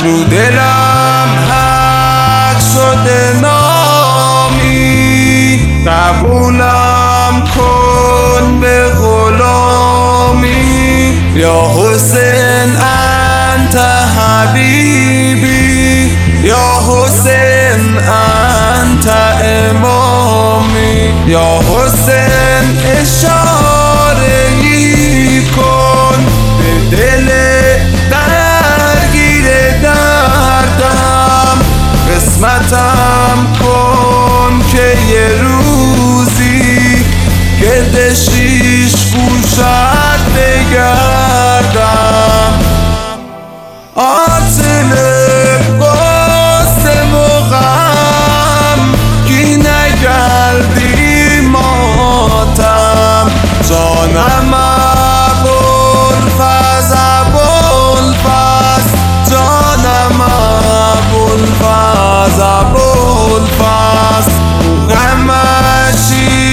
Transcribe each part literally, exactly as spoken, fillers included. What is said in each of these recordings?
رو دلم حق شده نامی، قبولم کن به غلامی. یا حسین انت حبیبی، یا حسین انت امامی. یا حسین اشاره ای کن به دل درگیر دردم، قسمتم کن که یه روزی گرد شیش گوشت بگردم. آتل قاسم و غم کی نگردی ماتم، جانم ابوالفضل ابوالفضل، جانم ابوالفضل ابوالفضل. غمشی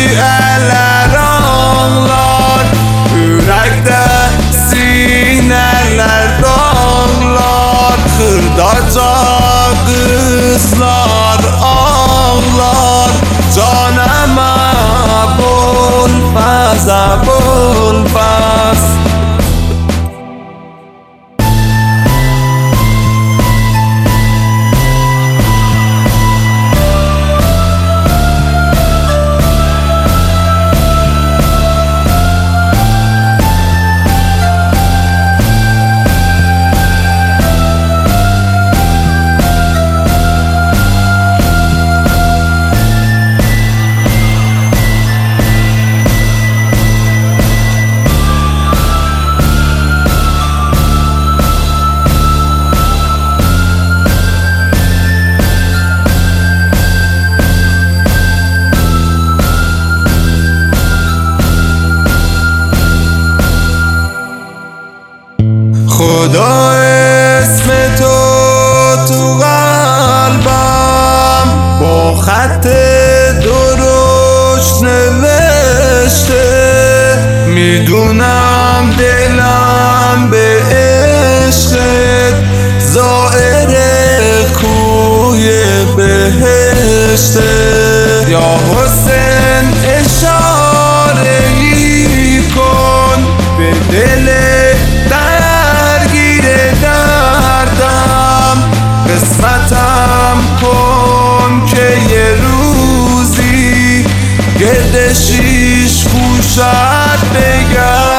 elleranglar, yürekte sineler dağlar, kırdaca kızlar ağlar, canım Abulfaz Abulfaz. خدا اسم تو تو قلبم با خط درشت نوشته، میدونم دلم به عشقت زائر کوی بهشته. یا حسین اشاره ای کن به دل قسمتم کن که یه روزی گرد شیش گوشت بگردم.